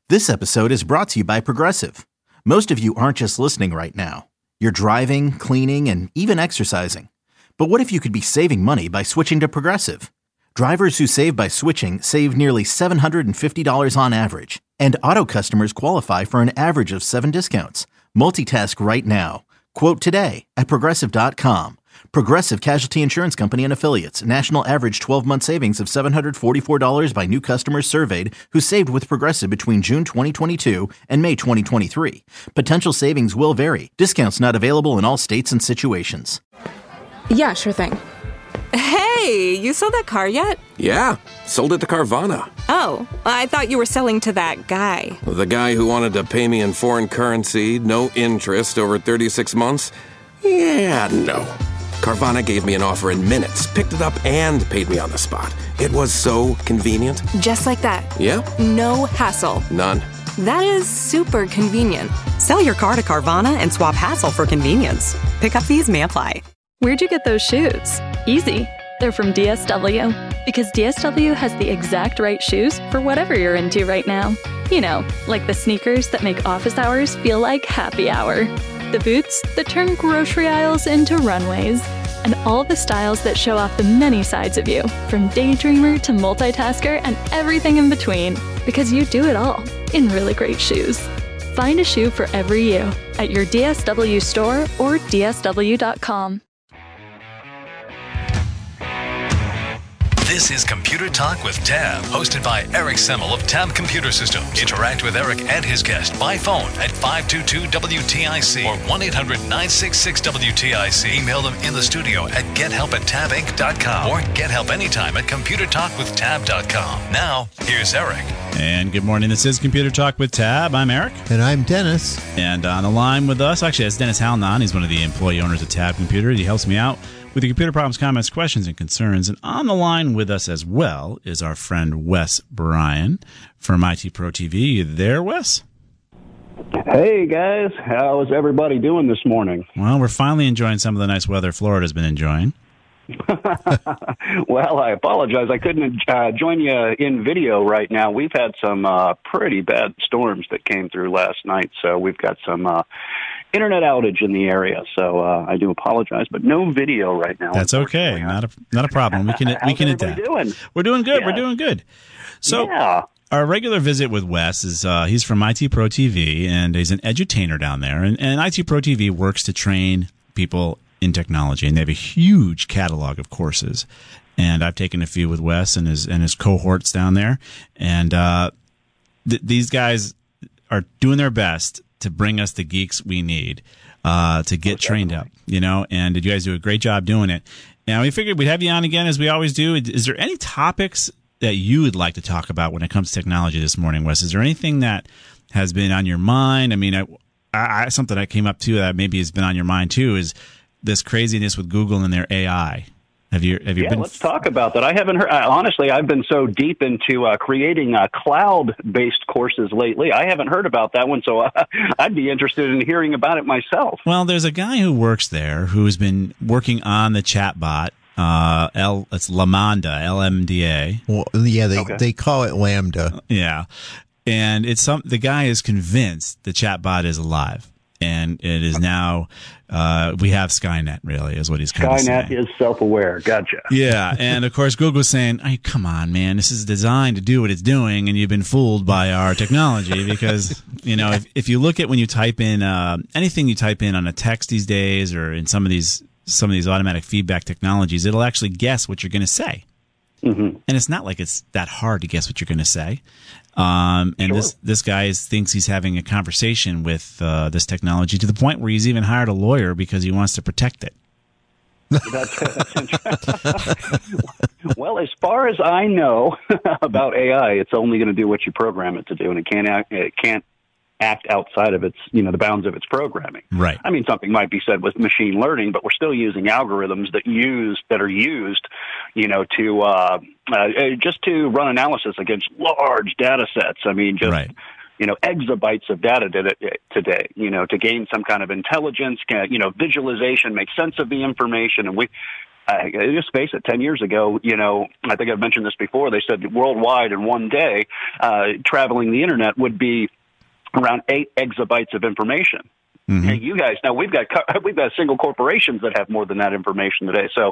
This episode is brought to you by Progressive. Most of you aren't just listening right now. You're driving, cleaning, and even exercising. But what if you could be saving money by switching to Progressive? Drivers who save by switching save nearly $750 on average. And auto customers qualify for an average of 7 discounts. Multitask right now. Quote today at Progressive.com. Progressive Casualty Insurance Company and Affiliates. National average 12-month savings of $744 by new customers surveyed who saved with Progressive between June 2022 and May 2023. Potential savings will vary. Discounts not available in all states and situations. Yeah, sure thing. Hey, you sold that car yet? Yeah, sold it to Carvana. Oh, I thought you were selling to that guy. The guy who wanted to pay me in foreign currency, no interest, over 36 months? Yeah, no. Carvana gave me an offer in minutes, picked it up, and paid me on the spot. It was so convenient. Just like that. Yeah. No hassle. None. That is super convenient. Sell your car to Carvana and swap hassle for convenience. Pickup fees may apply. Where'd you get those shoes? Easy. They're from DSW. Because DSW has the exact right shoes for whatever you're into right now. You know, like the sneakers that make office hours feel like happy hour. The boots that turn grocery aisles into runways. And all the styles that show off the many sides of you, from daydreamer to multitasker and everything in between. Because you do it all in really great shoes. Find a shoe for every you at your DSW store or DSW.com. This is Computer Talk with Tab, hosted by Eric Semmel of Tab Computer Systems. Interact with Eric and his guest by phone at 522-WTIC or 1-800-966-WTIC. Email them in the studio at gethelp@tabinc.com or get help anytime at computertalkwithtab.com. Now, here's Eric. And good morning. This is Computer Talk with Tab. I'm Eric. And I'm Dennis. And on the line with us, actually, that's Dennis Halnan. He's one of the employee owners of Tab Computer. He helps me out with the computer problems, comments, questions, and concerns. And on the line with us as well is our friend Wes Bryan from IT Pro TV. You there, Wes? Hey, guys. How's everybody doing this morning? Well, we're finally enjoying some of the nice weather Florida's been enjoying. Well, I apologize. I couldn't join you in video right now. We've had some pretty bad storms that came through last night, so we've got some internet outage in the area. So I do apologize, but no video right now. That's okay. Not a problem. We can adapt. Doing? We're doing good. Yeah. We're doing good. So yeah. Our regular visit with Wes is he's from IT Pro TV, and he's an edutainer down there. And IT Pro TV works to train people in technology, and they have a huge catalog of courses. And I've taken a few with Wes and his cohorts down there. And these guys are doing their best to bring us the geeks we need to get trained up, you know. And you guys do a great job doing it. Now, we figured we'd have you on again, as we always do. Is there any topics that you would like to talk about when it comes to technology this morning, Wes? Is there anything that has been on your mind? I mean, something that came up, too, that maybe has been on your mind, too, is this craziness with Google and their AI. Have you been? Let's talk about that. I haven't heard. Honestly, I've been so deep into creating cloud-based courses lately. I haven't heard about that one, so I'd be interested in hearing about it myself. Well, there's a guy who works there who's been working on the chatbot. It's LaMDA, LMDA. Well, yeah, they call it Lambda. Yeah, and the guy is convinced the chatbot is alive. And it is now, we have Skynet, really, is what he's kind of saying. Skynet is self-aware. Gotcha. Yeah. And, of course, Google's saying, hey, come on, man, this is designed to do what it's doing, and you've been fooled by our technology. Because, you know, if you look at when you type in anything you type in on a text these days or in some of these automatic feedback technologies, it'll actually guess what you're going to say. Mm-hmm. And it's not like it's that hard to guess what you're going to say. And sure. This guy thinks he's having a conversation with this technology to the point where he's even hired a lawyer because he wants to protect it. That's well, as far as I know about AI, it's only going to do what you program it to do, and it can't act outside of its, the bounds of its programming. Right. I mean, something might be said with machine learning, but we're still using algorithms that are used, to just to run analysis against large data sets. I mean, just right. exabytes of data today, to gain some kind of intelligence, visualization, make sense of the information. And just face it, 10 years ago, I think I've mentioned this before, they said worldwide in one day, traveling the internet would be around 8 exabytes of information. Mm-hmm. Hey, you guys, now we've got single corporations that have more than that information today. So,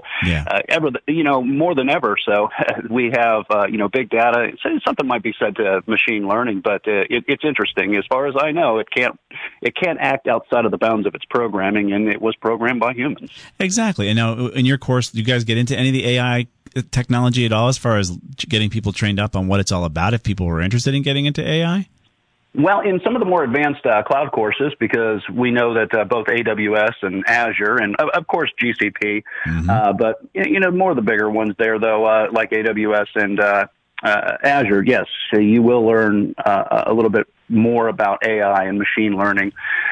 more than ever. So we have, big data. Something might be said to machine learning, but it's interesting. As far as I know, it can't act outside of the bounds of its programming, and it was programmed by humans. Exactly. And now, in your course, do you guys get into any of the AI technology at all, as far as getting people trained up on what it's all about? If people were interested in getting into AI. Well, in some of the more advanced cloud courses, because we know that both AWS and Azure, and of course GCP, but more of the bigger ones there, though, like AWS and Azure, yes, so you will learn a little bit more about AI and machine learning,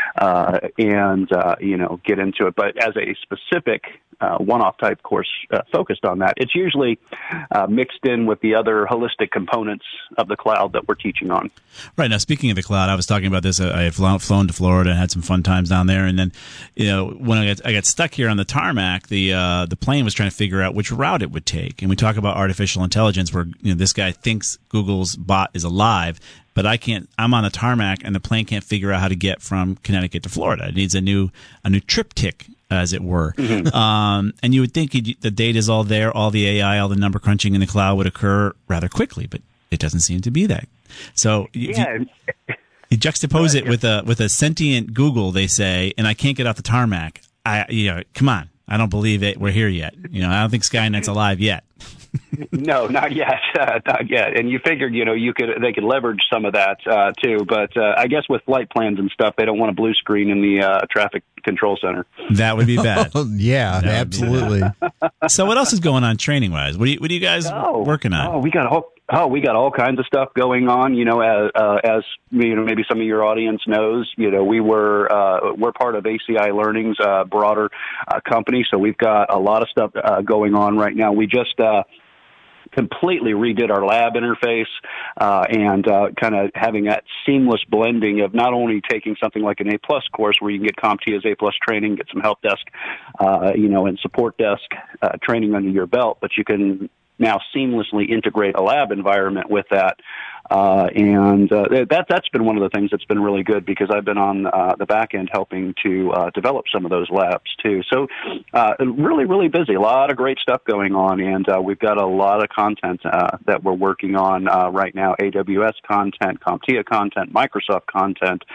and get into it. But as a specific one-off type course focused on that, it's usually mixed in with the other holistic components of the cloud that we're teaching on. Right. Now, speaking of the cloud, I was talking about this. I had flown to Florida and had some fun times down there. And then, when I got stuck here on the tarmac, the plane was trying to figure out which route it would take. And we talk about artificial intelligence, where this guy thinks Google's bot is alive, but I'm on the tarmac and the plane can't figure out how to get from Connecticut to Florida. It needs a new triptych, as it were. Mm-hmm. And you would think the data's all there, all the AI, all the number crunching in the cloud would occur rather quickly, but it doesn't seem to be that. So you juxtapose it with a sentient Google, they say, and I can't get off the tarmac. Come on. I don't believe it. We're here yet. I don't think Skynet's alive yet. No, not yet. Not yet. And you figured, they could leverage some of that too. But I guess with flight plans and stuff, they don't want a blue screen in the traffic control center. That would be bad. Yeah, absolutely. So, what else is going on training wise? What are you guys working on? We got all kinds of stuff going on. As maybe some of your audience knows, we're part of ACI Learning's broader company, so we've got a lot of stuff going on right now. We just completely redid our lab interface and kind of having that seamless blending of not only taking something like an A+ course where you can get CompTIA's A+ training, get some help desk, and support desk training under your belt, but you can now seamlessly integrate a lab environment with that. That's been one of the things that's been really good, because I've been on the back end helping to develop some of those labs too. So really, really busy. A lot of great stuff going on, and we've got a lot of content that we're working on right now. AWS content, CompTIA content, Microsoft content,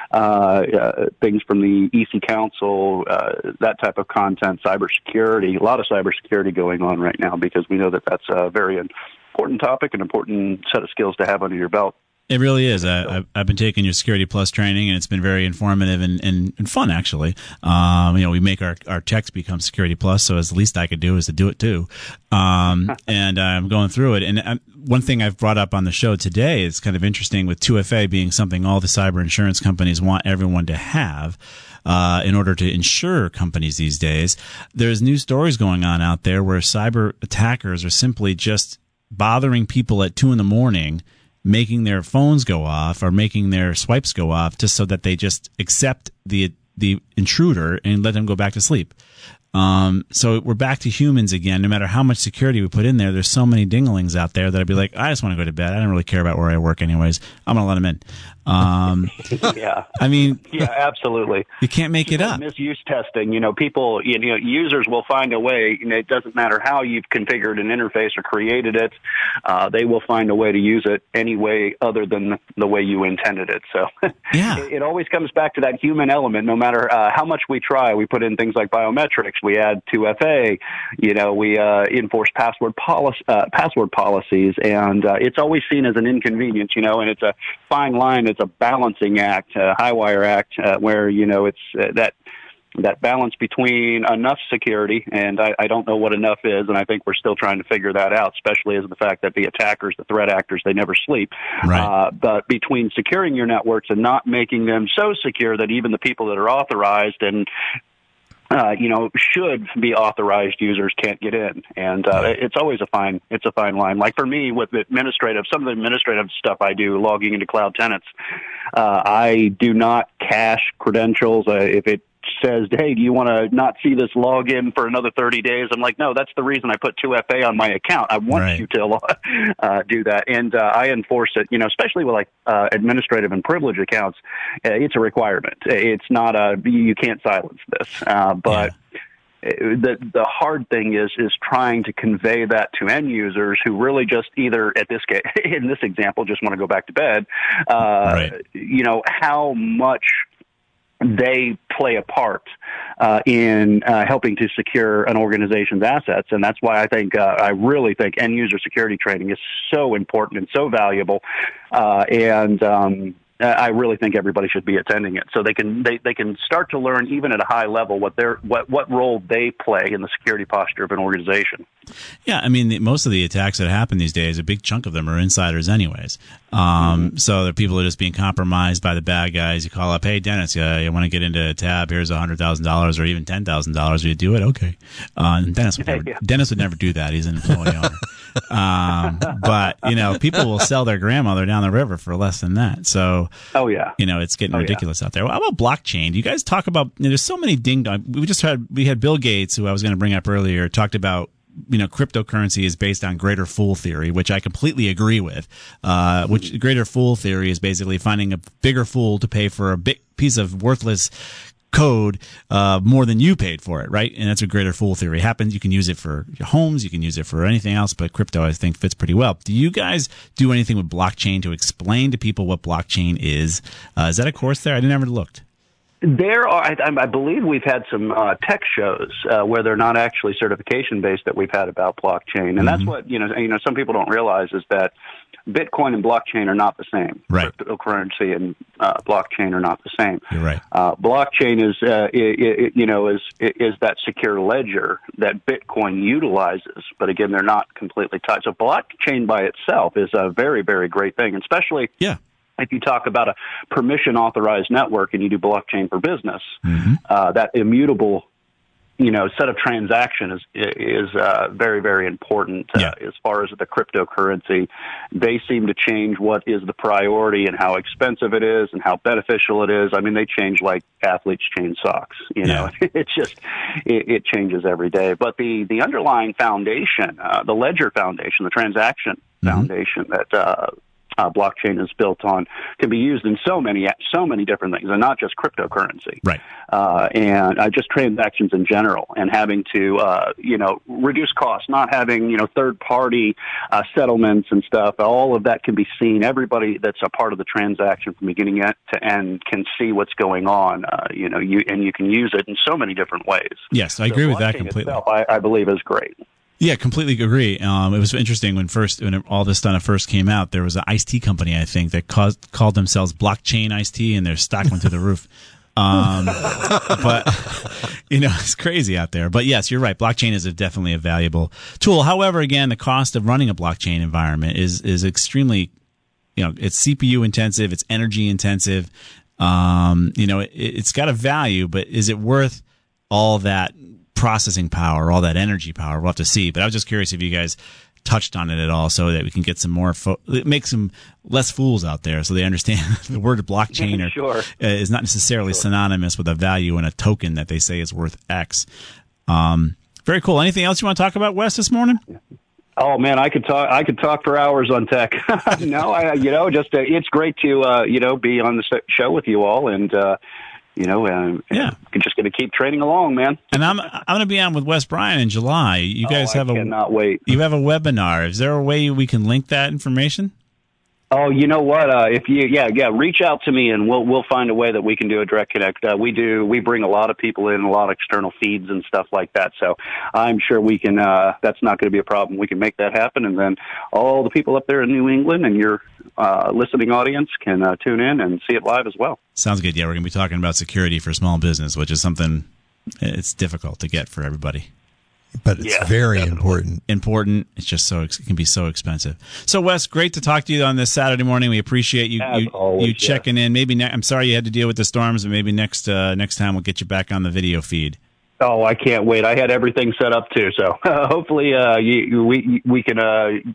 things from the EC Council, that type of content, cybersecurity. A lot of cybersecurity going on right now, because we know that that's a very important topic, an important set of skills to have under your belt. It really is. I've been taking your Security Plus training, and it's been very informative and fun, actually. We make our techs become Security Plus, so as the least I could do is to do it too. And I'm going through it. And one thing I've brought up on the show today is kind of interesting, with 2FA being something all the cyber insurance companies want everyone to have. In order to insure companies these days, there's new stories going on out there where cyber attackers are simply just bothering people at 2 a.m, making their phones go off or making their swipes go off, just so that they just accept the intruder and let them go back to sleep. So we're back to humans again. No matter how much security we put in there, there's so many dinglings out there that I'd be like, I just want to go to bed. I don't really care about where I work anyways. I'm going to let them in. Yeah. I mean, yeah, absolutely. You can't make it up. Misuse testing, people, users will find a way. It doesn't matter how you've configured an interface or created it. They will find a way to use it any way other than the way you intended it. So yeah, it always comes back to that human element. No matter how much we try, we put in things like biometrics. We add 2FA. We enforce password policies, and it's always seen as an inconvenience. And it's a fine line. It's a balancing act, a high wire act, where it's that balance between enough security, and I don't know what enough is, and I think we're still trying to figure that out, especially as the fact that the attackers, the threat actors, they never sleep. Right. But between securing your networks and not making them so secure that even the people that are authorized and should be authorized users can't get in. And it's always a fine line. Like for me with some of the administrative stuff I do, logging into cloud tenants, I do not cache credentials. If it says, hey, do you want to not see this login for another 30 days? I'm like, no, that's the reason I put 2FA on my account. I want you to do that. And I enforce it, especially with administrative and privilege accounts. It's a requirement. It's not you can't silence this. But the hard thing is trying to convey that to end users who really just either in this example, just want to go back to bed, how much they play a part in helping to secure an organization's assets. And that's why I really think end user security training is so important and so valuable. I really think everybody should be attending it, so they can start to learn even at a high level what role they play in the security posture of an organization. Yeah, I mean, most of the attacks that happen these days, a big chunk of them are insiders, anyways. So the people are just being compromised by the bad guys. You call up, hey Dennis, you want to get into a tab? Here's $100,000 or even $10,000. Will you do it? Okay. And Dennis would never do that. He's an employee owner. But people will sell their grandmother down the river for less than that. So, it's getting ridiculous out there. Well, how about blockchain? Do you guys talk about? There's so many ding dong. We had Bill Gates, who I was going to bring up earlier, talked about. Cryptocurrency is based on greater fool theory, which I completely agree with. Which greater fool theory is basically finding a bigger fool to pay for a big piece of worthless code more than you paid for it, right? And that's what greater fool theory happens. You can use it for your homes, you can use it for anything else, but crypto, I think, fits pretty well. Do you guys do anything with blockchain to explain to people what blockchain is? Is that a course there? I never looked. There are, I believe we've had some tech shows where they're not actually certification based that we've had about blockchain, and that's what some people don't realize is that Bitcoin and blockchain are not the same. Right. Cryptocurrency and blockchain are not the same. You're right. Blockchain is that secure ledger that Bitcoin utilizes, but again, they're not completely tied. So blockchain by itself is a very, very great thing, especially. Yeah. If you talk about a permission authorized network and you do blockchain for business, that immutable, set of transactions is very, very important as far as the cryptocurrency. They seem to change what is the priority and how expensive it is and how beneficial it is. I mean, they change like athletes change socks. It's just it changes every day. But the underlying foundation, the ledger foundation, the transaction foundation that blockchain is built on can be used in so many different things, and not just cryptocurrency. Right. And just transactions in general, and having to reduce costs, not having third party settlements and stuff. All of that can be seen. Everybody that's a part of the transaction from beginning to end can see what's going on. You can use it in so many different ways. Yes, I agree with that completely. Itself, I believe is great. Yeah, completely agree. It was interesting when all this stuff first came out. There was an iced tea company, I think, that called themselves Blockchain Iced Tea, and their stock went through the roof. But it's crazy out there. But yes, you're right. Blockchain is definitely a valuable tool. However, again, the cost of running a blockchain environment is extremely, it's CPU intensive, it's energy intensive. It's got a value, but is it worth all that processing power, all that energy power? We'll have to see. But I was just curious if you guys touched on it at all, so that we can get some more, make some less fools out there, so they understand the word blockchain is not necessarily synonymous with a value in a token that they say is worth X. Very cool. Anything else you want to talk about, Wes, this morning? Oh man, I could talk for hours on tech. No, it's great to be on the show with you all, and you're just going to keep training along, man. And I'm going to be on with Wes Bryan in July. You guys cannot wait. You have a webinar. Is there a way we can link that information? Oh, you know what? If you reach out to me and we'll find a way that we can do a direct connect. We bring a lot of people in, a lot of external feeds and stuff like that. So I'm sure we can. That's not going to be a problem. We can make that happen, and then all the people up there in New England and your listening audience can tune in and see it live as well. Sounds good. Yeah, we're going to be talking about security for small business, which is something it's difficult to get for everybody. But it's very important. Important. It's just it can be so expensive. So, Wes, great to talk to you on this Saturday morning. We appreciate you checking in. Maybe I'm sorry you had to deal with the storms, but maybe next time we'll get you back on the video feed. Oh, I can't wait. I had everything set up too, so hopefully we can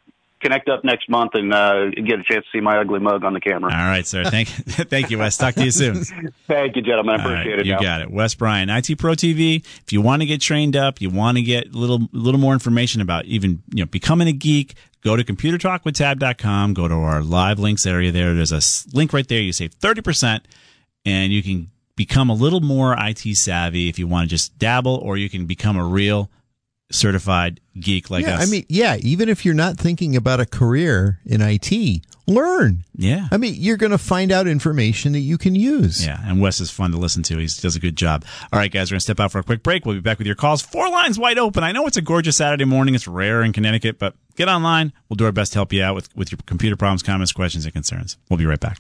connect up next month and get a chance to see my ugly mug on the camera. All right, sir. Thank you, Wes. Talk to you soon. Thank you, gentlemen. I appreciate it. You got it. Wes Bryan, IT Pro TV. If you want to get trained up, you want to get a little more information about even becoming a geek, go to computertalkwithtab.com. Go to our live links area there. There's a link right there. You save 30%, and you can become a little more IT savvy if you want to just dabble, or you can become a real certified geek like us. I mean, even if you're not thinking about a career in IT, learn. Yeah. I mean, you're going to find out information that you can use. Yeah, and Wes is fun to listen to. He does a good job. All right, guys, we're going to step out for a quick break. We'll be back with your calls. 4 lines wide open. I know it's a gorgeous Saturday morning. It's rare in Connecticut, but get online. We'll do our best to help you out with your computer problems, comments, questions, and concerns. We'll be right back.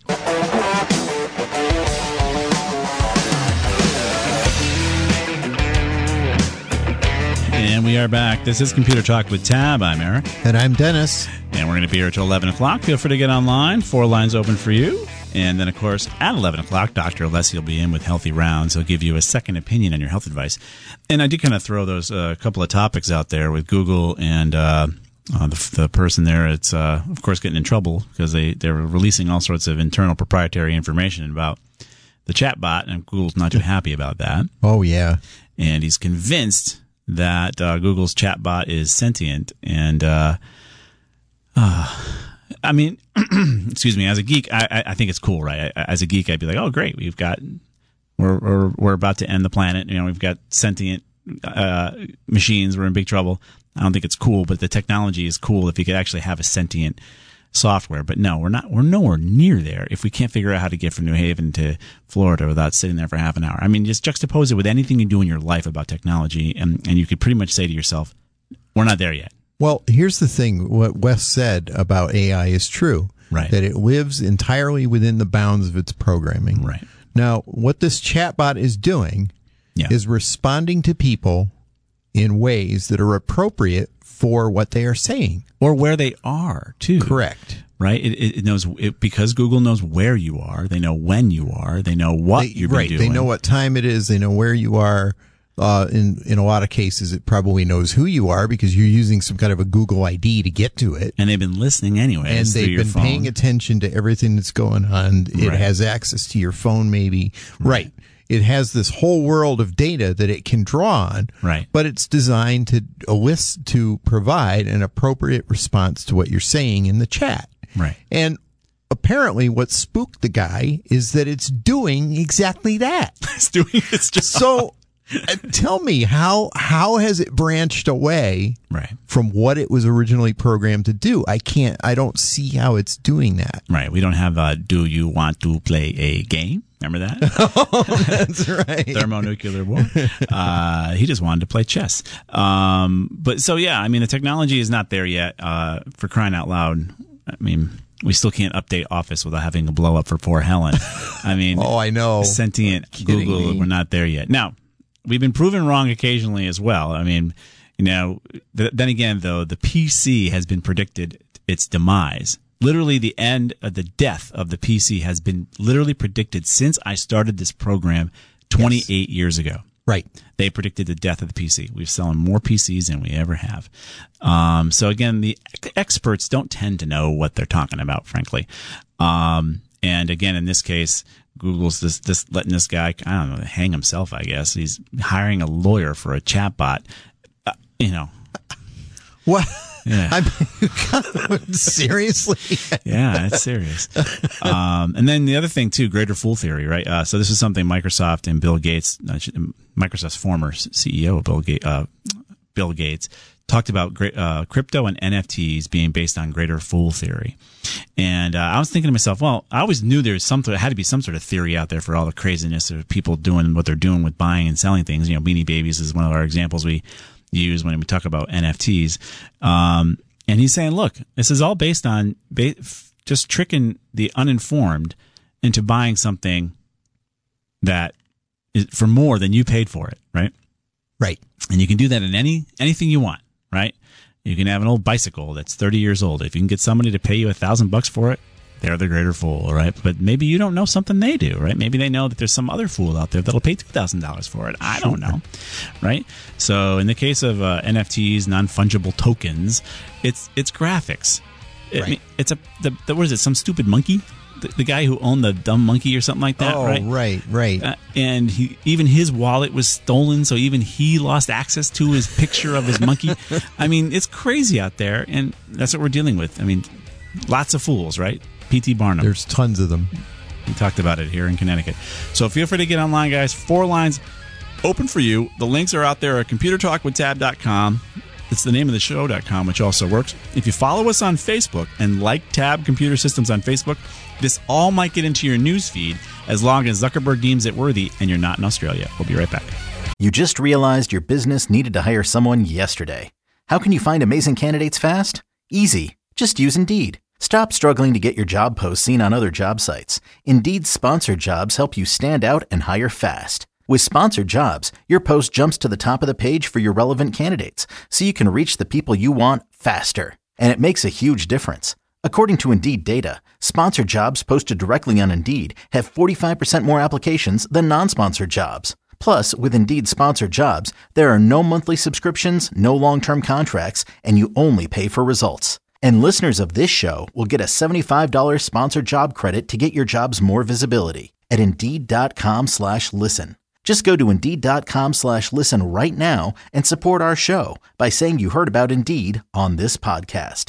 And we are back. This is Computer Talk with Tab. I'm Eric. And I'm Dennis. And we're going to be here until 11 o'clock. Feel free to get online. 4 lines open for you. And then, of course, at 11 o'clock, Dr. Alessi will be in with Healthy Rounds. He'll give you a second opinion on your health advice. And I did kind of throw those couple of topics out there with Google and the person there. It's, of course, getting in trouble because they're releasing all sorts of internal proprietary information about the chatbot, and Google's not too happy about that. Oh, yeah. And he's convinced that Google's chatbot is sentient, and I mean, excuse me. As a geek, I think it's cool, right? As a geek, I'd be like, "Oh, great! We're about to end the planet. We've got sentient machines. We're in big trouble." I don't think it's cool, but the technology is cool if you could actually have a sentient software. But no, we're not. We're nowhere near there if we can't figure out how to get from New Haven to Florida without sitting there for half an hour. I mean, just juxtapose it with anything you do in your life about technology, and you could pretty much say to yourself, we're not there yet. Well, here's the thing. What Wes said about AI is true. Right. That it lives entirely within the bounds of its programming. Right. Now, what this chatbot is doing is responding to people in ways that are appropriate for what they are saying. Or where they are, too. Correct. Right? It knows because Google knows where you are. They know when you are. They know what you've been doing. They know what time it is. They know where you are. In a lot of cases, it probably knows who you are because you're using some kind of a Google ID to get to it. And they've been listening anyway. And they've been paying attention to everything that's going on. It has access to your phone, maybe. Right. It has this whole world of data that it can draw on. Right. But it's designed to provide an appropriate response to what you're saying in the chat. Right. And apparently what spooked the guy is that it's doing exactly that. It's doing its job. So tell me, how has it branched away from what it was originally programmed to do? I don't see how it's doing that. Right. We don't have do you want to play a game? Remember that? Oh, that's right. Thermonuclear war. He just wanted to play chess. But so, yeah, I mean, the technology is not there yet. For crying out loud, I mean, we still can't update Office without having a blow up for poor Helen. I mean, oh, I know. Sentient Google, we're not there yet. Now, we've been proven wrong occasionally as well. I mean, then again, though, the PC has been predicted its demise. Literally, the end of the death of the PC has been literally predicted since I started this program 28 years ago. Right. They predicted the death of the PC. We're selling more PCs than we ever have. So again, the experts don't tend to know what they're talking about, frankly. And again, in this case, Google's this letting this guy, I don't know, hang himself, I guess. He's hiring a lawyer for a chatbot. What? Yeah. Seriously? Yeah, it's serious. And then the other thing, too, greater fool theory, right? So this is something Microsoft and Bill Gates, Microsoft's former CEO, Bill Gates, talked about crypto and NFTs being based on greater fool theory. And I was thinking to myself, well, I always knew there had to be some sort of theory out there for all the craziness of people doing what they're doing with buying and selling things. Beanie Babies is one of our examples we use when we talk about NFTs. And he's saying, look, this is all based on just tricking the uninformed into buying something that is for more than you paid for it, right? Right. And you can do that in anything you want, right? You can have an old bicycle that's 30 years old. If you can get somebody to pay you $1,000 for it, they're the greater fool, right? But maybe you don't know something they do, right? Maybe they know that there's some other fool out there that'll pay $2,000 for it. I don't know, right? So in the case of NFTs, non-fungible tokens, it's graphics. I mean, it's what is it? Some stupid monkey? The guy who owned the dumb monkey or something like that, right? Oh, right. And even his wallet was stolen, so even he lost access to his picture of his monkey. I mean, it's crazy out there, and that's what we're dealing with. I mean, lots of fools, right? P.T. Barnum. There's tons of them. We talked about it here in Connecticut. So feel free to get online, guys. 4 lines open for you. The links are out there at computertalkwithtab.com. It's the name of the show.com, which also works. If you follow us on Facebook and like Tab Computer Systems on Facebook, this all might get into your news feed as long as Zuckerberg deems it worthy and you're not in Australia. We'll be right back. You just realized your business needed to hire someone yesterday. How can you find amazing candidates fast? Easy. Just use Indeed. Stop struggling to get your job posts seen on other job sites. Indeed's sponsored jobs help you stand out and hire fast. With sponsored jobs, your post jumps to the top of the page for your relevant candidates, so you can reach the people you want faster. And it makes a huge difference. According to Indeed data, sponsored jobs posted directly on Indeed have 45% more applications than non-sponsored jobs. Plus, with Indeed sponsored jobs, there are no monthly subscriptions, no long-term contracts, and you only pay for results. And listeners of this show will get a $75 sponsored job credit to get your jobs more visibility at Indeed.com/listen. Just go to Indeed.com/listen right now and support our show by saying you heard about Indeed on this podcast.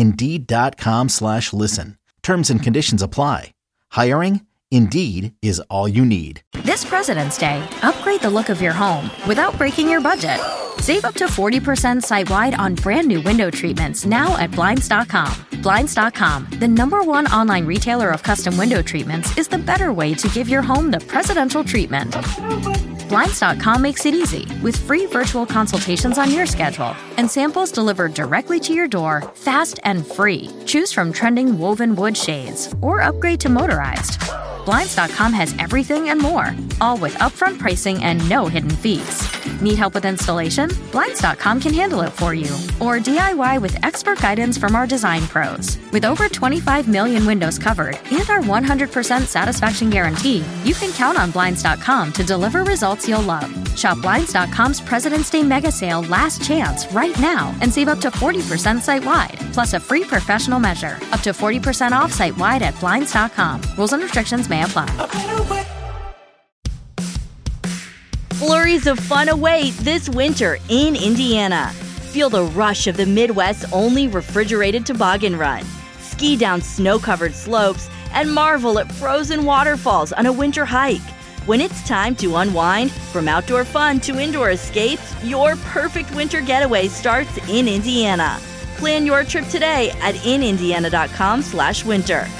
Indeed.com/listen. Terms and conditions apply. Hiring? Indeed is all you need. This President's Day, upgrade the look of your home without breaking your budget. Save up to 40% site-wide on brand new window treatments now at Blinds.com. Blinds.com, the #1 online retailer of custom window treatments, is the better way to give your home the presidential treatment. Blinds.com makes it easy with free virtual consultations on your schedule and samples delivered directly to your door, fast and free. Choose from trending woven wood shades or upgrade to motorized. Blinds.com has everything and more, all with upfront pricing and no hidden fees. Need help with installation? Blinds.com can handle it for you. Or DIY with expert guidance from our design pros. With over 25 million windows covered and our 100% satisfaction guarantee, you can count on Blinds.com to deliver results you'll love. Shop Blinds.com's President's Day Mega Sale Last Chance right now and save up to 40% site-wide, plus a free professional measure. Up to 40% off site-wide at Blinds.com. Rules and restrictions may apply. Flurries of fun await this winter in Indiana. Feel the rush of the Midwest's only refrigerated toboggan run. Ski down snow-covered slopes and marvel at frozen waterfalls on a winter hike. When it's time to unwind, from outdoor fun to indoor escapes, your perfect winter getaway starts in Indiana. Plan your trip today at inindiana.com/winter.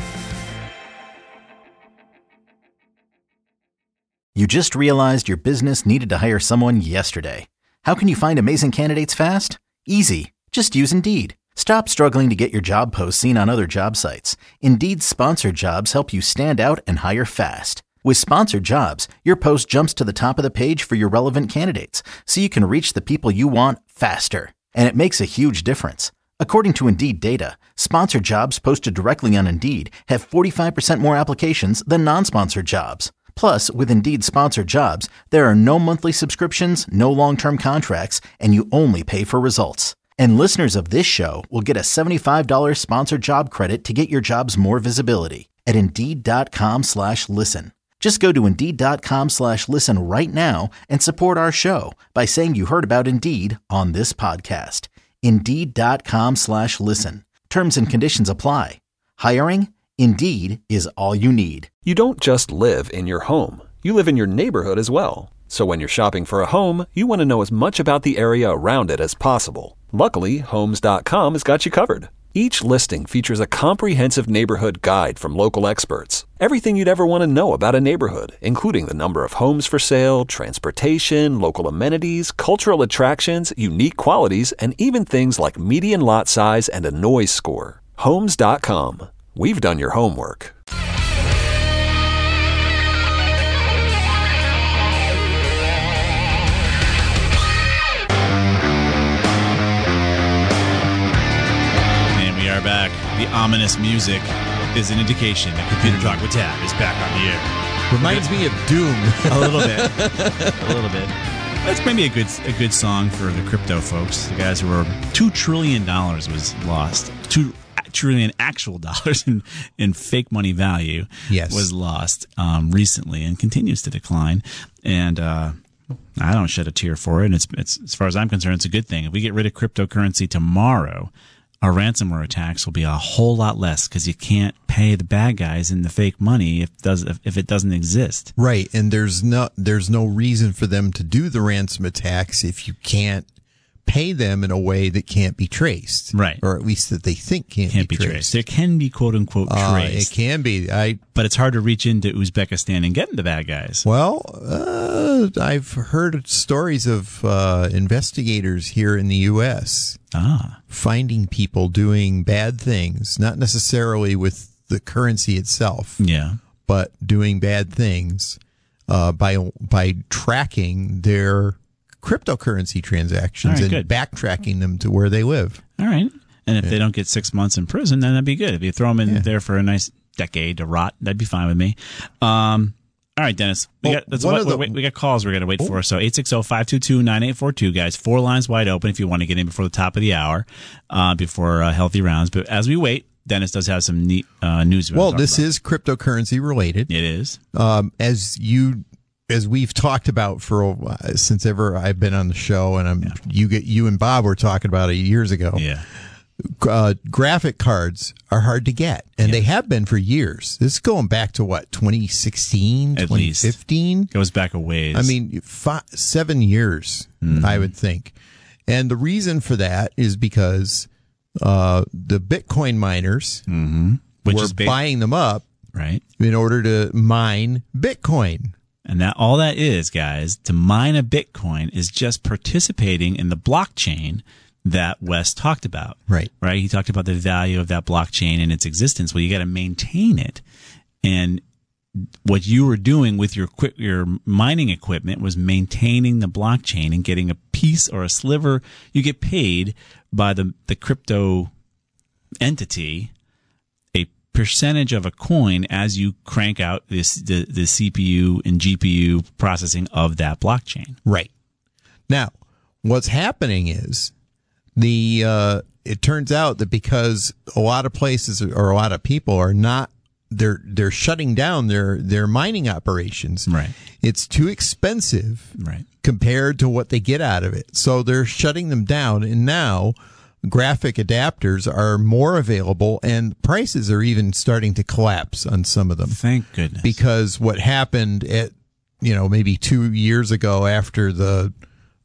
You just realized your business needed to hire someone yesterday. How can you find amazing candidates fast? Easy. Just use Indeed. Stop struggling to get your job posts seen on other job sites. Indeed's sponsored jobs help you stand out and hire fast. With sponsored jobs, your post jumps to the top of the page for your relevant candidates, so you can reach the people you want faster. And it makes a huge difference. According to Indeed data, sponsored jobs posted directly on Indeed have 45% more applications than non-sponsored jobs. Plus, with Indeed sponsored jobs, there are no monthly subscriptions, no long-term contracts, and you only pay for results. And listeners of this show will get a $75 sponsored job credit to get your jobs more visibility at Indeed.com/listen. Just go to Indeed.com/listen right now and support our show by saying you heard about Indeed on this podcast. Indeed.com/listen. Terms and conditions apply. Hiring? Indeed is all you need. You don't just live in your home. You live in your neighborhood as well. So when you're shopping for a home, you want to know as much about the area around it as possible. Luckily, Homes.com has got you covered. Each listing features a comprehensive neighborhood guide from local experts. Everything you'd ever want to know about a neighborhood, including the number of homes for sale, transportation, local amenities, cultural attractions, unique qualities, and even things like median lot size and a noise score. Homes.com. We've done your homework. And we are back. The ominous music is an indication that Computer Talk with Tab is back on the air. Reminds me of Doom. A little bit. A little bit. That's maybe a good song for the crypto folks. The guys who were $2 trillion was lost. trillion actual dollars in fake money value was lost recently and continues to decline. And I don't shed a tear for it. And it's as far as I'm concerned, it's a good thing. If we get rid of cryptocurrency tomorrow, our ransomware attacks will be a whole lot less because you can't pay the bad guys in the fake money if it doesn't exist. Right, and there's no reason for them to do the ransom attacks if you can't pay them in a way that can't be traced. Right. Or at least that they think can't be traced. There can be quote unquote traced. It can be. But it's hard to reach into Uzbekistan and get the bad guys. Well, I've heard stories of investigators here in the U.S. Finding people doing bad things, not necessarily with the currency itself. Yeah. But doing bad things by tracking their cryptocurrency transactions and backtracking them to where they live. All right. And if they don't get 6 months in prison, then that'd be good. If you throw them in there for a nice decade to rot, that'd be fine with me. All right, Dennis. We got calls we're going to wait for. So 860-522-9842, guys. 4 lines wide open if you want to get in before the top of the hour, before healthy rounds. But as we wait, Dennis does have some neat news. Well, this is cryptocurrency related. It is. As we've talked about since ever I've been on the show, and you and Bob were talking about it years ago. Yeah. Graphic cards are hard to get, and they have been for years. This is going back to 2016, 2015? Least. Goes back a ways. I mean, 7 years, I would think. And the reason for that is because the Bitcoin miners were buying them up in order to mine Bitcoin. And all that is, guys, to mine a Bitcoin is just participating in the blockchain that Wes talked about. Right. He talked about the value of that blockchain and its existence. Well, you got to maintain it. And what you were doing with your mining equipment was maintaining the blockchain and getting a piece or a sliver. You get paid by the crypto entity percentage of a coin as you crank out the CPU and GPU processing of that blockchain. Right. Now, what's happening is it turns out that because a lot of places or a lot of people are not they're shutting down their mining operations. Right. It's too expensive compared to what they get out of it. So they're shutting them down, and now graphic adapters are more available, and prices are even starting to collapse on some of them. Thank goodness. Because what happened at maybe 2 years ago after the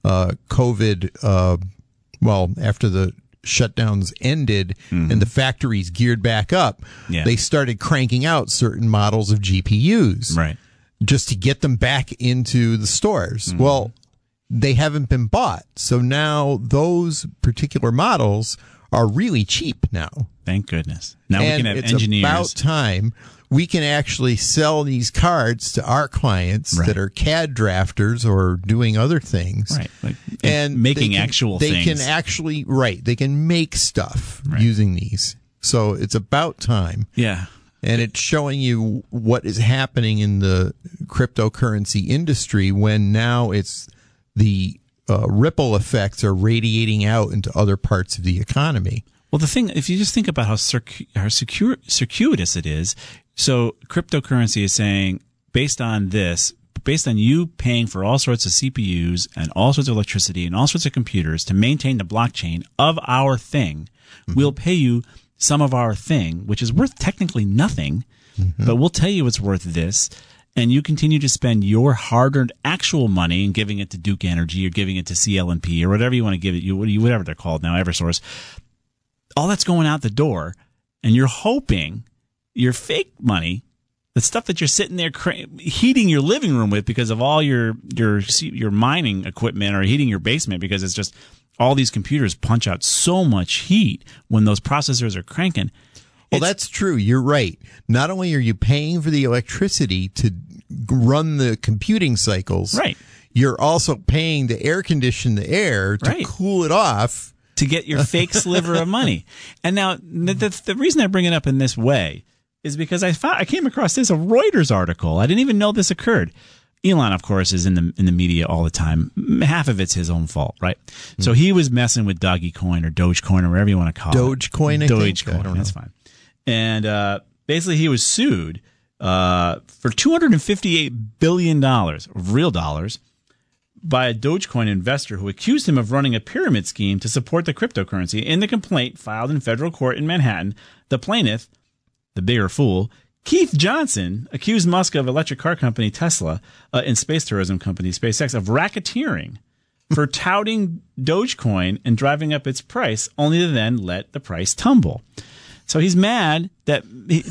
COVID, after the shutdowns ended and the factories geared back up, they started cranking out certain models of GPUs just to get them back into the stores. Well, they haven't been bought. So now those particular models are really cheap now. Thank goodness. Now we can have engineers. It's about time we can actually sell these cards to our clients that are CAD drafters or doing other things. Right. And making actual things. They can actually, they can make stuff using these. So it's about time. Yeah. And it's showing you what is happening in the cryptocurrency industry when now the ripple effects are radiating out into other parts of the economy. Well, the thing, if you just think about how circuitous it is, so cryptocurrency is saying, based on you paying for all sorts of CPUs and all sorts of electricity and all sorts of computers to maintain the blockchain of our thing, we'll pay you some of our thing, which is worth technically nothing, but we'll tell you it's worth this. And you continue to spend your hard-earned actual money and giving it to Duke Energy or giving it to CL&P or whatever you want to give it, whatever they're called now, Eversource. All that's going out the door, and you're hoping your fake money, the stuff that you're sitting there heating your living room with because of all your mining equipment, or heating your basement because it's just all these computers punch out so much heat when those processors are cranking. Well, that's true. You're right. Not only are you paying for the electricity to run the computing cycles, you're also paying to air condition the air to cool it off. To get your fake sliver of money. And now, the reason I bring it up in this way is because I came across a Reuters article. I didn't even know this occurred. Elon, of course, is in the media all the time. Half of it's his own fault, right? So he was messing with Dogecoin or Dogecoin or whatever you want to call it. Dogecoin, I think? Dogecoin, that's fine. And basically, he was sued for $258 billion of real dollars by a Dogecoin investor who accused him of running a pyramid scheme to support the cryptocurrency. In the complaint filed in federal court in Manhattan, the plaintiff, the bigger fool, Keith Johnson, accused Musk of electric car company Tesla and space tourism company SpaceX of racketeering for touting Dogecoin and driving up its price, only to then let the price tumble. So he's mad that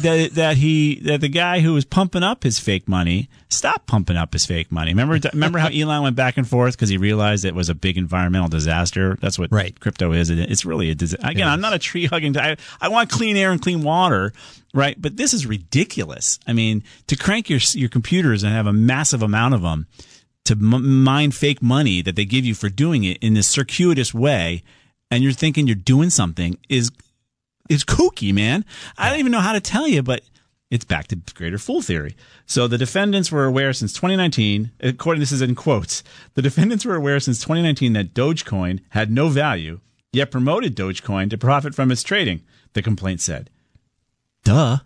the guy who was pumping up his fake money stopped pumping up his fake money. Remember how Elon went back and forth because he realized it was a big environmental disaster. That's what crypto is. It's really a disaster. Again, I'm not a tree hugging. I want clean air and clean water, right? But this is ridiculous. I mean, to crank your computers and have a massive amount of them to mine fake money that they give you for doing it in this circuitous way, and you're thinking you're doing something is kooky, man. I don't even know how to tell you, but it's back to greater fool theory. So the defendants were aware since 2019, this is in quotes, the defendants were aware since 2019 that Dogecoin had no value, yet promoted Dogecoin to profit from its trading, the complaint said. Duh.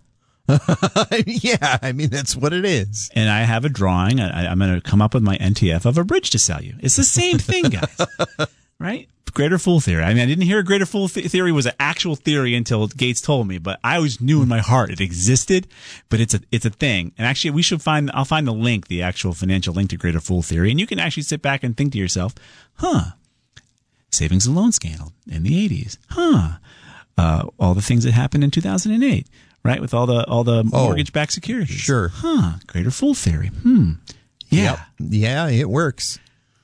Yeah, I mean, that's what it is. And I have a drawing. I'm going to come up with my NTF of a bridge to sell you. It's the same thing, guys. Right? Greater fool theory. I mean, I didn't hear greater fool theory was an actual theory until Gates told me, but I always knew in my heart it existed, but it's a thing. And actually, I'll find the link, the actual financial link to greater fool theory, and you can actually sit back and think to yourself, savings and loan scandal in the 80s. All the things that happened in 2008, right? With all the mortgage-backed securities. Sure. Greater fool theory. Yeah. Yep. Yeah, it works.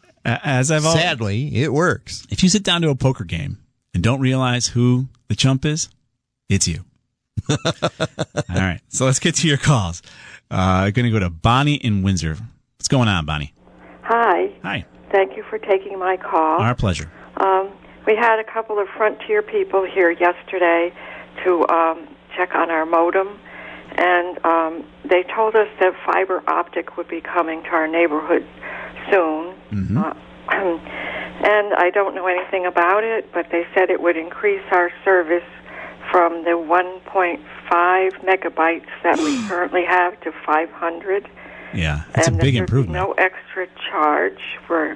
Sadly, it works. If you sit down to a poker game and don't realize who the chump is, it's you. All right. So let's get to your calls. Going to go to Bonnie in Windsor. What's going on, Bonnie? Hi. Hi. Thank you for taking my call. Our pleasure. We had a couple of Frontier people here yesterday to check on our modem, and they told us that fiber optic would be coming to our neighborhood soon. Mm-hmm. And I don't know anything about it, but they said it would increase our service from the 1.5 megabytes that we currently have to 500. Yeah, it's a big improvement. No extra charge for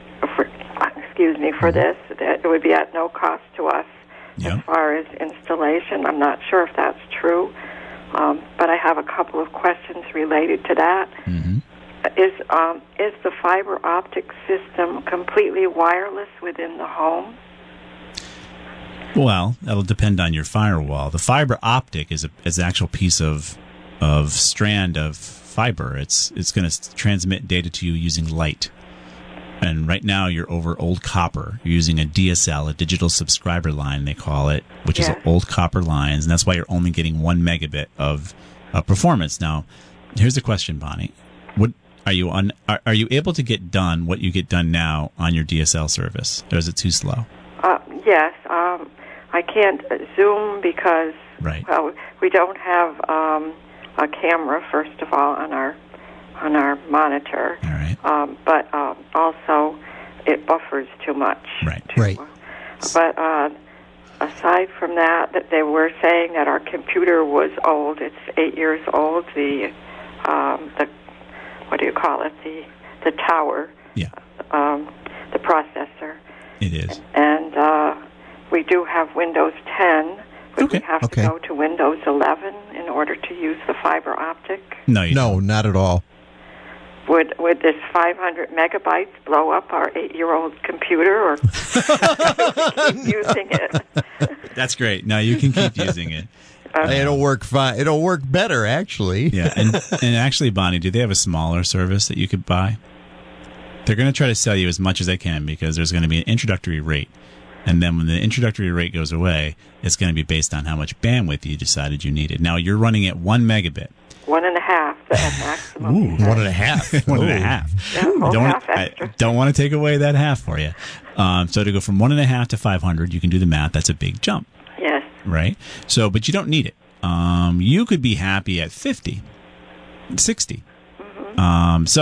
this. That it would be at no cost to us as far as installation. I'm not sure if that's true, but I have a couple of questions related to that. Mm-hmm. Is the fiber optic system completely wireless within the home? Well, that'll depend on your firewall. The fiber optic is an actual piece of strand of fiber. It's going to transmit data to you using light. And right now you're over old copper. You're using a DSL, a digital subscriber line, they call it, which is old copper lines, and that's why you're only getting 1 megabit of performance. Now, here's the question, Bonnie. Are you able to get done what you get done now on your DSL service, or is it too slow? Yes. I can't Zoom because we don't have a camera, first of all, on our monitor. All right. But also it buffers too much. Right. But aside from that, they were saying that our computer was old. It's 8 years old. The what do you call it? The tower. Yeah. The processor. It is. And we do have Windows 10. Would we have to go to Windows 11 in order to use the fiber optic? No, not at all. Would this 500 megabytes blow up our 8-year-old computer, or keep using it? That's great. No, you can keep using it. It'll work fine. It'll work better, actually. Yeah, and actually, Bonnie, do they have a smaller service that you could buy? They're going to try to sell you as much as they can because there's going to be an introductory rate. And then when the introductory rate goes away, it's going to be based on how much bandwidth you decided you needed. Now, you're running at 1 megabit. 1.5 at maximum. Ooh, 1.5. 1.5. I don't want to take away that half for you. So to go from 1.5 to 500, you can do the math. That's a big jump. Yes. Right? So, but you don't need it. You could be happy at 50, 60. Mm-hmm. So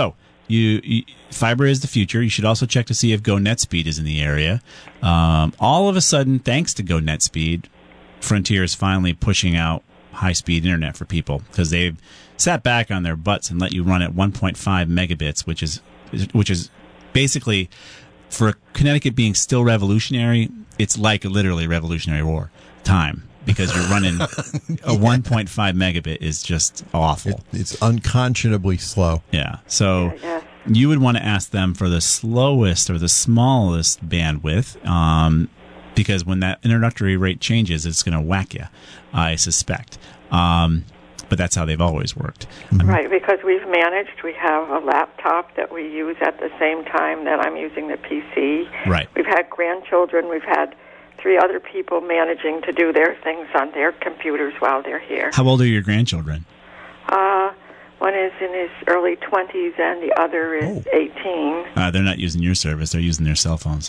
fiber is the future. You should also check to see if GoNetspeed is in the area. All of a sudden, thanks to GoNetspeed, Frontier is finally pushing out high-speed internet for people because they've sat back on their butts and let you run at 1.5 megabits, which is basically, for Connecticut being still revolutionary, it's like a literally Revolutionary War time. Because you're running a 1.5 megabit is just awful. It's unconscionably slow. Yeah. So you would want to ask them for the slowest or the smallest bandwidth, because when that introductory rate changes, it's going to whack you, I suspect. But that's how they've always worked. Right, because we have a laptop that we use at the same time that I'm using the PC. Right. We've had grandchildren. We've had 3 other people managing to do their things on their computers while they're here. How old are your grandchildren? One is in his early 20s and the other is 18. They're not using your service. They're using their cell phones.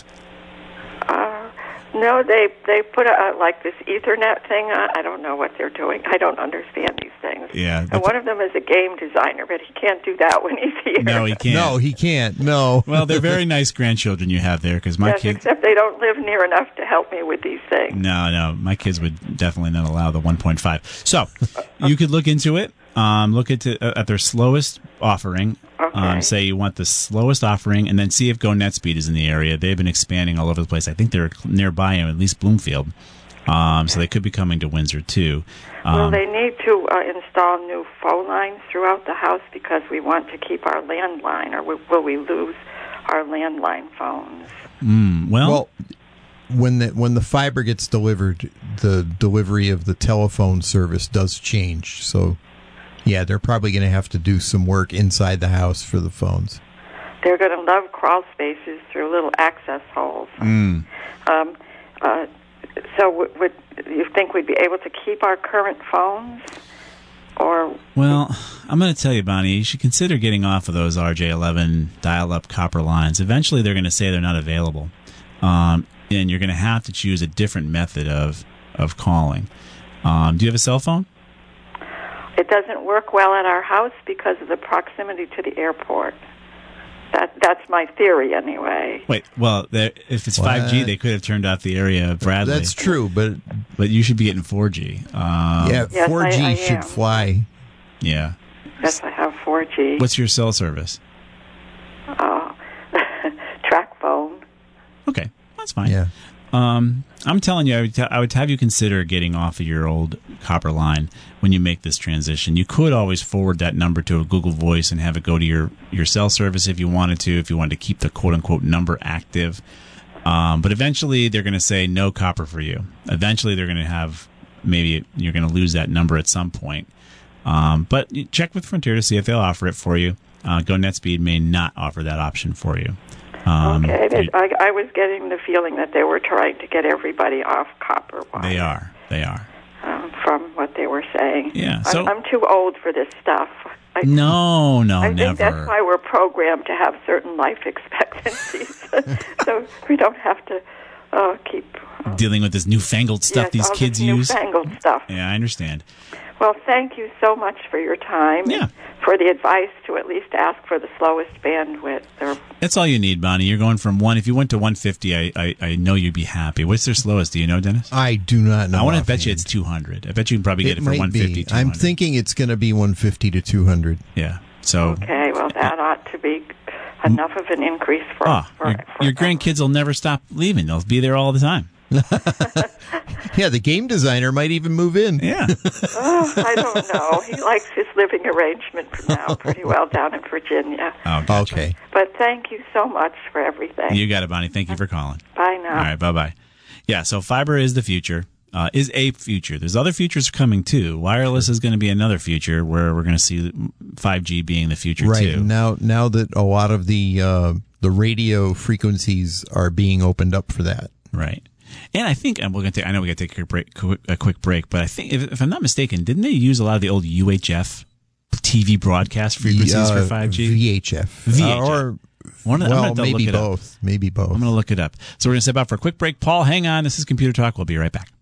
No, they put like this Ethernet thing on. I don't know what they're doing. I don't understand these things. Yeah. And one of them is a game designer, but he can't do that when he's here. No, he can't. No, he can't. No. Well, they're very nice grandchildren you have there, because my kids... except they don't live near enough to help me with these things. No, my kids would definitely not allow the 1.5. So, you could look into it. Look at their slowest offering. Okay. Say you want the slowest offering, and then see if GoNetspeed is in the area. They've been expanding all over the place. I think they're nearby, at least Bloomfield. So they could be coming to Windsor, too. Well, they need to install new phone lines throughout the house because we want to keep our landline, or will we lose our landline phones? Well, when the fiber gets delivered, the delivery of the telephone service does change. So, yeah, they're probably going to have to do some work inside the house for the phones. They're going to love crawl spaces through little access holes. So would you think we'd be able to keep our current phones? Well, I'm going to tell you, Bonnie, you should consider getting off of those RJ11 dial-up copper lines. Eventually, they're going to say they're not available. And you're going to have to choose a different method of calling. Do you have a cell phone? It doesn't work well at our house because of the proximity to the airport. That's my theory, anyway. Wait, well, if it's 5G, they could have turned off the area of Bradley. That's true, but you should be getting 4G. 4G should fly. Yeah. Yes, I have 4G. What's your cell service? Track phone. Okay, that's fine. Yeah. I'm telling you, I would have you consider getting off of your old copper line when you make this transition. You could always forward that number to a Google Voice and have it go to your cell service if you wanted to keep the quote-unquote number active. But eventually they're going to say no copper for you. Eventually they're going to have, maybe you're going to lose that number at some point. But check with Frontier to see if they'll offer it for you. GoNetspeed may not offer that option for you. Okay, I was getting the feeling that they were trying to get everybody off copper wire. They are. From what they were saying. Yeah, so I'm too old for this stuff. No, I never. think that's why we're programmed to have certain life expectancies, so we don't have to keep dealing with this newfangled stuff these kids use. Newfangled stuff. Yeah, I understand. Well, thank you so much for your time. Yeah. For the advice to at least ask for the slowest bandwidth. That's all you need, Bonnie. You're going from 1. If you went to 150, I know you'd be happy. What's their slowest? Do you know, Dennis? I do not know. I want to bet you it's 200. I bet you can probably get it for 150. 200. I'm thinking it's going to be 150 to 200. Yeah. So. Okay. Well, that ought to be enough of an increase for your grandkids will never stop leaving. They'll be there all the time. Yeah, the game designer might even move in. Yeah. I don't know. He likes his living arrangement for now pretty well down in Virginia. Oh, gotcha. Okay. But thank you so much for everything. You got it, Bonnie. Thank you for calling. Bye now. All right, bye-bye. Yeah, so fiber is the future, is a future. There's other futures coming, too. Wireless is going to be another future where we're going to see 5G being the future, too. Right. Now that a lot of the radio frequencies are being opened up for that. Right. And I think I know we got to take a quick break, but I think if I'm not mistaken, didn't they use a lot of the old UHF TV broadcast frequencies for 5G? VHF. Maybe both. Maybe both. I'm going to look it up. So we're going to step out for a quick break. Paul, hang on. This is Computer Talk. We'll be right back.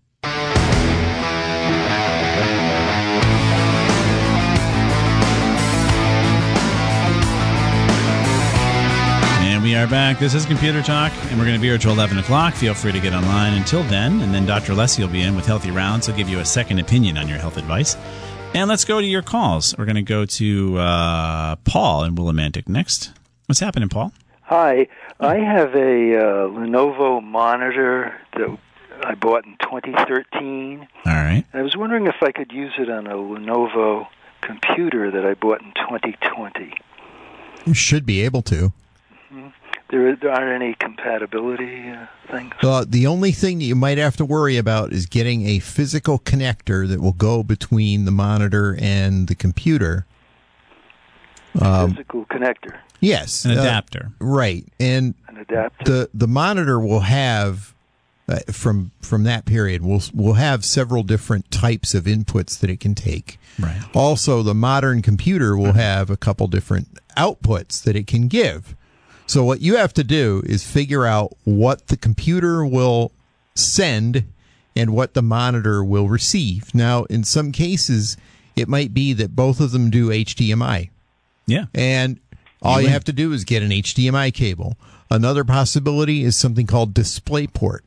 We are back. This is Computer Talk, and we're going to be here till 11 o'clock. Feel free to get online until then, and then Dr. Leslie will be in with Healthy Rounds. He'll give you a second opinion on your health advice. And let's go to your calls. We're going to go to Paul in Willimantic next. What's happening, Paul? Hi. I have a Lenovo monitor that I bought in 2013. All right. I was wondering if I could use it on a Lenovo computer that I bought in 2020. You should be able to. There aren't any compatibility things? The only thing that you might have to worry about is getting a physical connector that will go between the monitor and the computer. Physical connector? Yes. An adapter. Right. And an adapter. The monitor will have, from that period, will have several different types of inputs that it can take. Right. Also, the modern computer will have a couple different outputs that it can give. So what you have to do is figure out what the computer will send and what the monitor will receive. Now, in some cases, it might be that both of them do HDMI. Yeah. And all you have to do is get an HDMI cable. Another possibility is something called DisplayPort.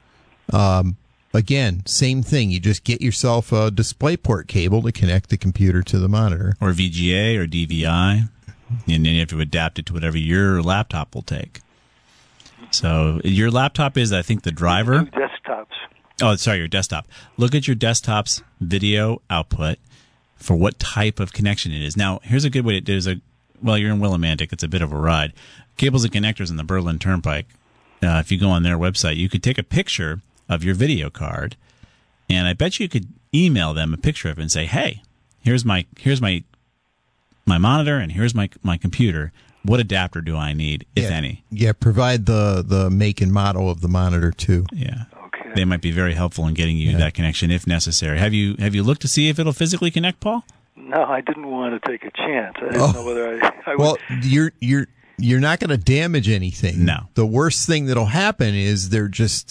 Again, same thing. You just get yourself a DisplayPort cable to connect the computer to the monitor. Or VGA or DVI. And then you have to adapt it to whatever your laptop will take. So your laptop is, I think, the driver. Desktops. Oh, sorry, your desktop. Look at your desktop's video output for what type of connection it is. Now, here's a good way to do it. You're in Willimantic. It's a bit of a ride. Cables and Connectors in the Berlin Turnpike. If you go on their website, you could take a picture of your video card, and I bet you could email them a picture of it and say, hey, here's my monitor, and here's my computer. What adapter do I need, if any? Yeah, provide the make and model of the monitor, too. Yeah. Okay. They might be very helpful in getting you that connection if necessary. Have you looked to see if it'll physically connect, Paul? No, I didn't want to take a chance. I didn't know whether I would. Well, you're not going to damage anything. No. The worst thing that'll happen is there just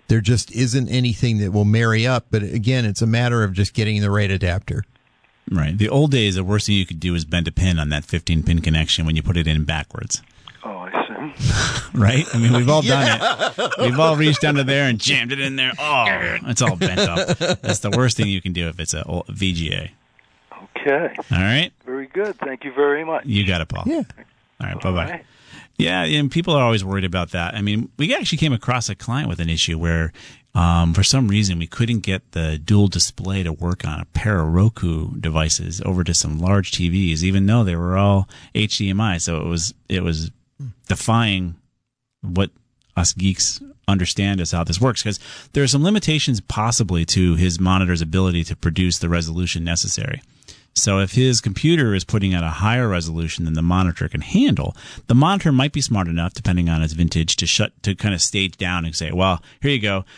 isn't anything that will marry up. But again, it's a matter of just getting the right adapter. Right. The old days, the worst thing you could do is bend a pin on that 15-pin connection when you put it in backwards. Oh, I see. Right? I mean, we've all done it. We've all reached under there and jammed it in there. Oh, it's all bent up. That's the worst thing you can do if it's a VGA. Okay. All right? Very good. Thank you very much. You got it, Paul. Yeah. All right, bye-bye. Yeah, and people are always worried about that. I mean, we actually came across a client with an issue where for some reason we couldn't get the dual display to work on a pair of Roku devices over to some large TVs, even though they were all HDMI. So it was defying what us geeks understand as how this works, because there are some limitations possibly to his monitor's ability to produce the resolution necessary. So if his computer is putting out a higher resolution than the monitor can handle, the monitor might be smart enough, depending on its vintage, to kind of stage down and say, well, here you go,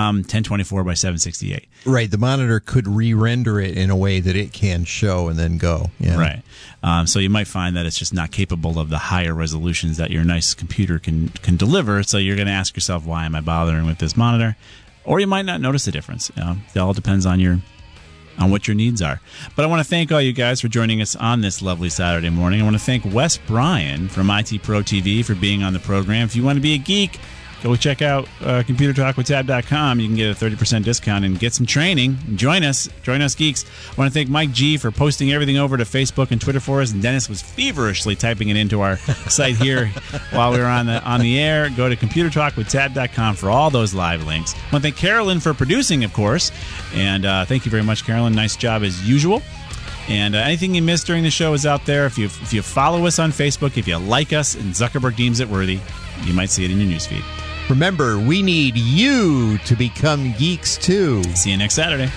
1024 by 768. Right. The monitor could re-render it in a way that it can show and then go. Yeah. Right. So you might find that it's just not capable of the higher resolutions that your nice computer can deliver. So you're going to ask yourself, why am I bothering with this monitor? Or you might not notice the difference. It all depends on what your needs are. But I want to thank all you guys for joining us on this lovely Saturday morning. I want to thank Wes Bryan from IT Pro TV for being on the program. If you want to be a geek, go check out ComputerTalkWithTab.com. You can get a 30% discount and get some training. Join us geeks. I want to thank Mike G for posting everything over to Facebook and Twitter for us. And Dennis was feverishly typing it into our site here while we were on the air. Go to ComputerTalkWithTab.com for all those live links. I want to thank Carolyn for producing, of course. And thank you very much, Carolyn. Nice job as usual. And anything you missed during the show is out there. If you follow us on Facebook, if you like us and Zuckerberg deems it worthy, you might see it in your newsfeed. Remember, we need you to become geeks too. See you next Saturday.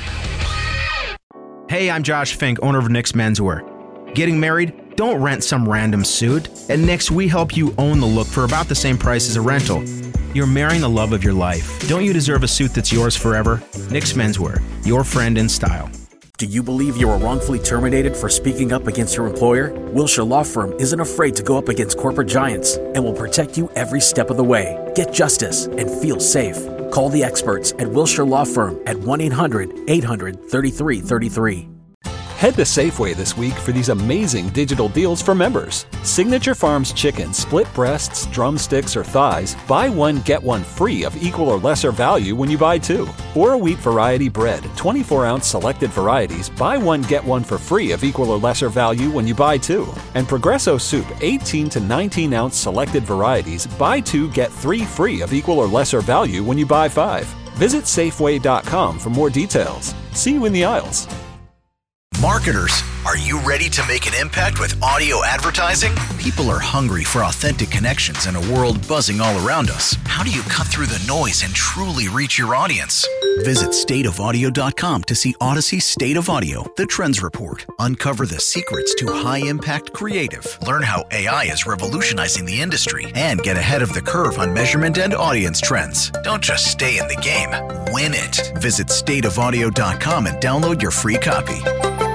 Hey, I'm Josh Fink, owner of Nick's Menswear. Getting married? Don't rent some random suit. At Nick's, we help you own the look for about the same price as a rental. You're marrying the love of your life. Don't you deserve a suit that's yours forever? Nick's Menswear, your friend in style. Do you believe you were wrongfully terminated for speaking up against your employer? Wilshire Law Firm isn't afraid to go up against corporate giants and will protect you every step of the way. Get justice and feel safe. Call the experts at Wilshire Law Firm at 1-800-800-3333. Head to Safeway this week for these amazing digital deals for members. Signature Farms chicken, split breasts, drumsticks, or thighs, buy one, get one free of equal or lesser value when you buy two. Or wheat variety bread, 24-ounce selected varieties, buy one, get one for free of equal or lesser value when you buy two. And Progresso soup, 18 to 19-ounce selected varieties, buy two, get three free of equal or lesser value when you buy five. Visit Safeway.com for more details. See you in the aisles. Marketers, are you ready to make an impact with audio advertising? People are hungry for authentic connections in a world buzzing all around us. How do you cut through the noise and truly reach your audience? Visit stateofaudio.com to see Odyssey's State of Audio, the Trends Report. Uncover the secrets to high-impact creative. Learn how AI is revolutionizing the industry and get ahead of the curve on measurement and audience trends. Don't just stay in the game, win it. Visit stateofaudio.com and download your free copy.